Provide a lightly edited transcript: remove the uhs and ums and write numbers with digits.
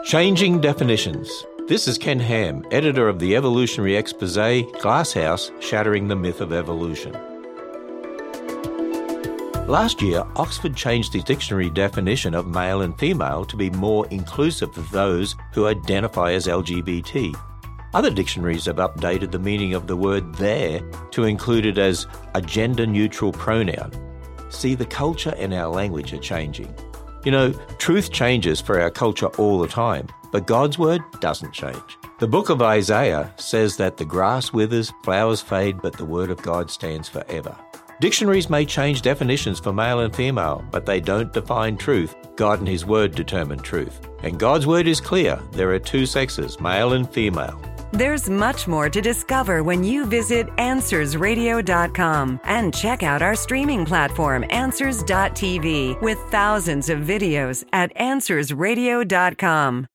Changing definitions. This is Ken Ham, editor of the evolutionary expose Glasshouse, Shattering the Myth of Evolution. Last year, Oxford changed its dictionary definition of male and female to be more inclusive of those who identify as LGBT. Other dictionaries have updated the meaning of the word there to include it as a gender-neutral pronoun. See, the culture and our language are changing. You know, truth changes for our culture all the time, but God's word doesn't change. The book of Isaiah says that the grass withers, flowers fade, but the word of God stands forever. Dictionaries may change definitions for male and female, but they don't define truth. God and His word determine truth. And God's word is clear. There are two sexes, male and female. There's much more to discover when you visit AnswersRadio.com and check out our streaming platform, Answers.tv, with thousands of videos at AnswersRadio.com.